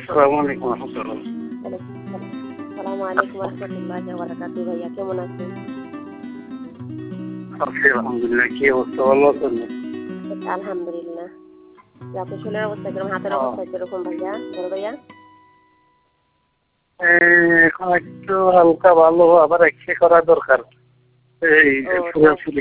আসসালামু আলাইকুম ওয়া রাহমাতুল্লাহ। আসসালামু আলাইকুম ওয়া রাহমাতুল্লাহি ওয়া বারাকাতুহু। ভাইয়া কেমন আছেন? আছি আলহামদুলিল্লাহ। কি অবস্থা, ভালো আছেন? আলহামদুলিল্লাহ। আপনার শরীরের অবস্থা কিরকম? হাতের অবস্থা কিরকম ভাইয়া? বড় ভাইয়া? এখন একটু হালকা ভালো, আবার এক্সরে করা দরকার। এই ও ফুলাফুলি